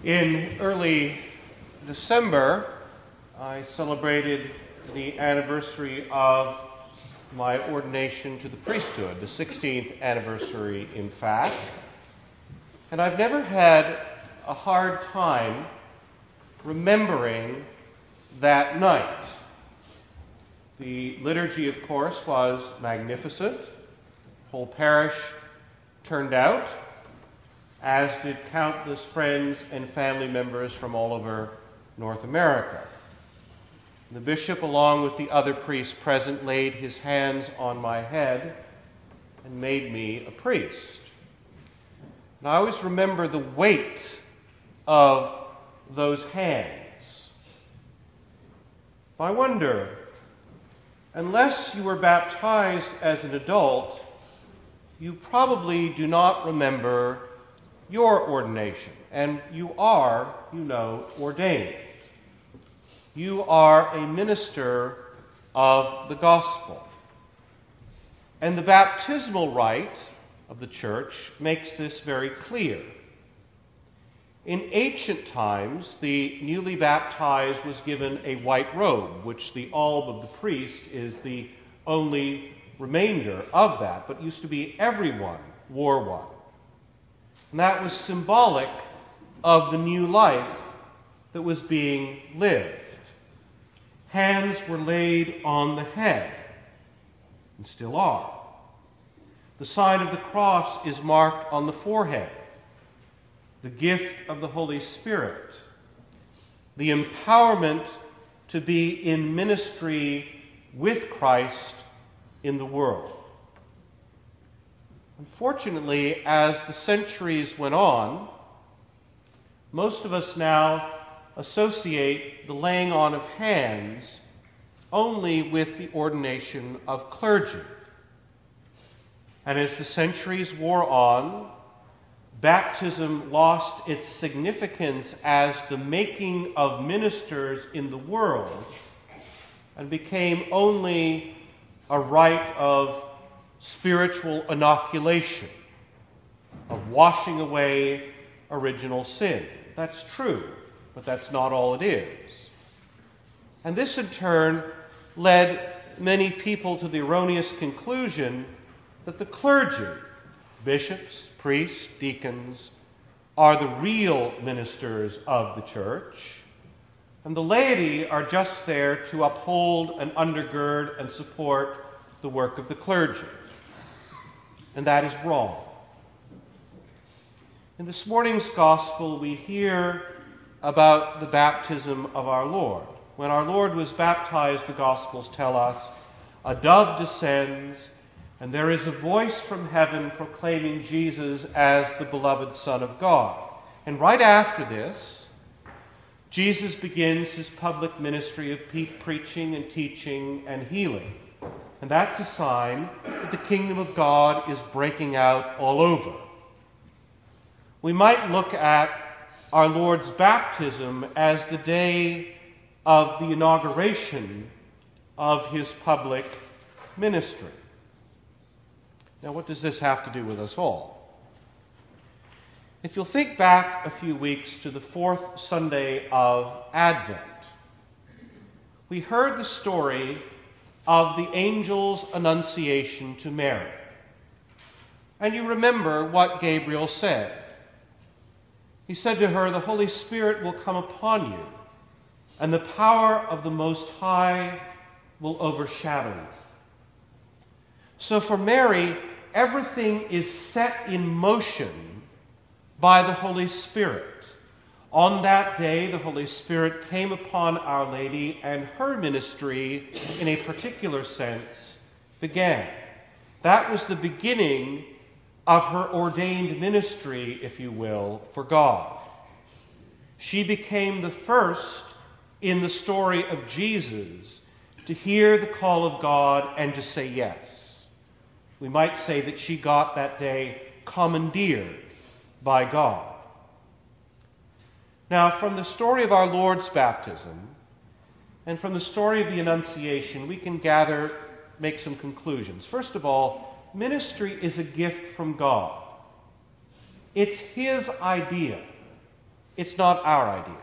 In early December, I celebrated the anniversary of my ordination to the priesthood, the 16th anniversary, in fact. And I've never had a hard time remembering that night. The liturgy, of course, was magnificent. The whole parish turned out, as did countless friends and family members from all over North America. The bishop, along with the other priests present, laid his hands on my head and made me a priest. And I always remember the weight of those hands. I wonder, unless you were baptized as an adult, you probably do not remember your ordination, and you are, ordained. You are a minister of the gospel. And the baptismal rite of the church makes this very clear. In ancient times, the newly baptized was given a white robe, which the alb of the priest is the only remainder of that, but used to be everyone wore one. And that was symbolic of the new life that was being lived. Hands were laid on the head, and still are. The sign of the cross is marked on the forehead. The gift of the Holy Spirit. The empowerment to be in ministry with Christ in the world. Unfortunately, as the centuries went on, most of us now associate the laying on of hands only with the ordination of clergy. And as the centuries wore on, baptism lost its significance as the making of ministers in the world and became only a rite of spiritual inoculation, of washing away original sin. That's true, but that's not all it is. And this in turn led many people to the erroneous conclusion that the clergy, bishops, priests, deacons, are the real ministers of the church, and the laity are just there to uphold and undergird and support the work of the clergy. And that is wrong. In this morning's gospel, we hear about the baptism of our Lord. When our Lord was baptized, the Gospels tell us, a dove descends, and there is a voice from heaven proclaiming Jesus as the beloved Son of God. And right after this, Jesus begins his public ministry of preaching and teaching and healing. And that's a sign that the kingdom of God is breaking out all over. We might look at our Lord's baptism as the day of the inauguration of his public ministry. Now, what does this have to do with us all? If you'll think back a few weeks to the fourth Sunday of Advent, we heard the story of the angel's annunciation to Mary. And you remember what Gabriel said. He said to her, "The Holy Spirit will come upon you, and the power of the Most High will overshadow you." So for Mary, everything is set in motion by the Holy Spirit. On that day, the Holy Spirit came upon Our Lady, and her ministry, in a particular sense, began. That was the beginning of her ordained ministry, if you will, for God. She became the first in the story of Jesus to hear the call of God and to say yes. We might say that she got that day commandeered by God. Now, from the story of our Lord's baptism and from the story of the Annunciation, we can make some conclusions. First of all, ministry is a gift from God. It's his idea. It's not our idea.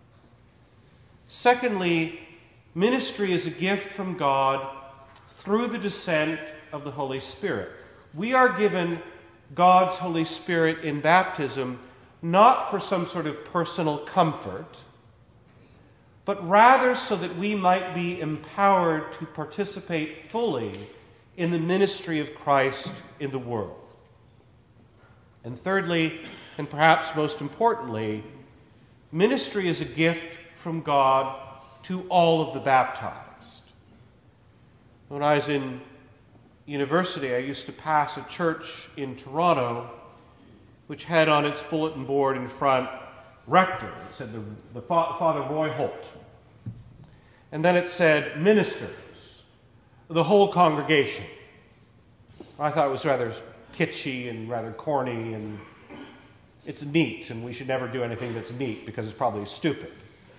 Secondly, ministry is a gift from God through the descent of the Holy Spirit. We are given God's Holy Spirit in baptism not for some sort of personal comfort, but rather so that we might be empowered to participate fully in the ministry of Christ in the world. And thirdly, and perhaps most importantly, ministry is a gift from God to all of the baptized. When I was in university, I used to pass a church in Toronto which had on its bulletin board in front, rector. It said the Father Roy Holt. And then it said ministers, the whole congregation. I thought it was rather kitschy and rather corny, and it's neat, and we should never do anything that's neat because it's probably stupid.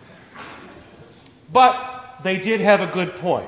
But they did have a good point.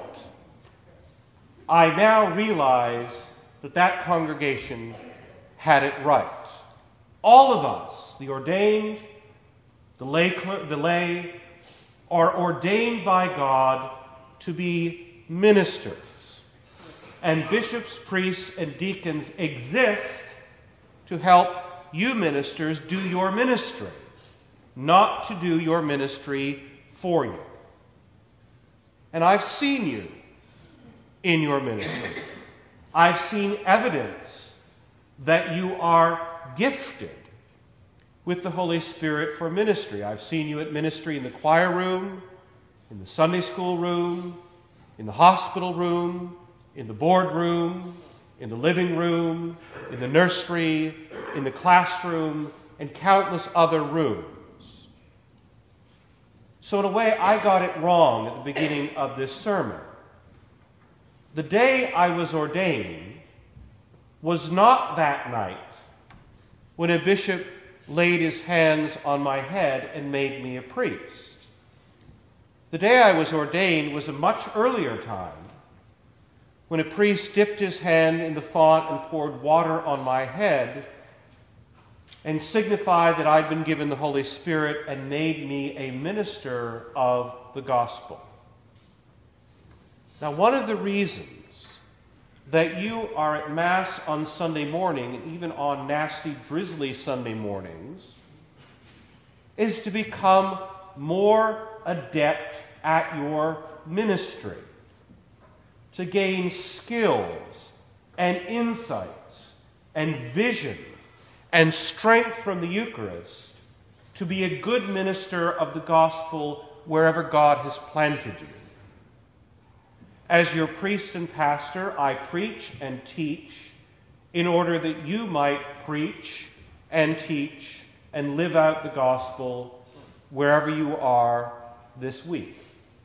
I now realize that congregation had it right. All of us, the ordained, the lay, are ordained by God to be ministers. And bishops, priests, and deacons exist to help you ministers do your ministry, not to do your ministry for you. And I've seen you in your ministry. I've seen evidence that you are gifted with the Holy Spirit for ministry. I've seen you at ministry in the choir room, in the Sunday school room, in the hospital room, in the boardroom, in the living room, in the nursery, in the classroom, and countless other rooms. So in a way, I got it wrong at the beginning of this sermon. The day I was ordained was not that night when a bishop laid his hands on my head and made me a priest. The day I was ordained was a much earlier time, when a priest dipped his hand in the font and poured water on my head and signified that I'd been given the Holy Spirit and made me a minister of the gospel. Now, one of the reasons that you are at Mass on Sunday morning, and even on nasty, drizzly Sunday mornings, is to become more adept at your ministry, to gain skills and insights and vision and strength from the Eucharist to be a good minister of the gospel wherever God has planted you. As your priest and pastor, I preach and teach in order that you might preach and teach and live out the gospel wherever you are this week.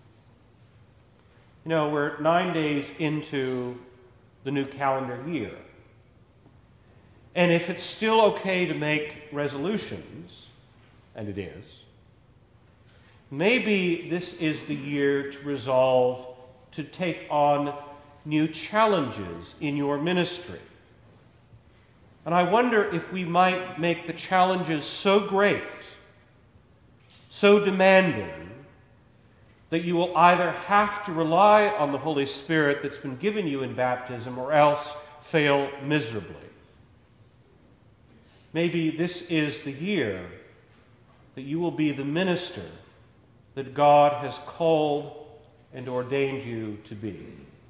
You know, we're 9 days into the new calendar year. And if it's still okay to make resolutions, and it is, maybe this is the year to resolve to take on new challenges in your ministry. And I wonder if we might make the challenges so great, so demanding, that you will either have to rely on the Holy Spirit that's been given you in baptism or else fail miserably. Maybe this is the year that you will be the minister that God has called and ordained you to be.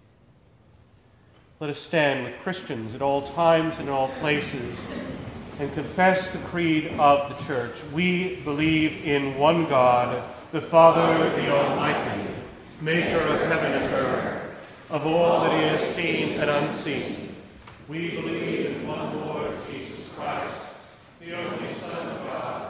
Let us stand with Christians at all times and in all places and confess the creed of the Church. We believe in one God, the Father, the Almighty, maker of heaven and earth, of all that is seen and unseen. We believe in one Lord Jesus Christ, the only Son of God,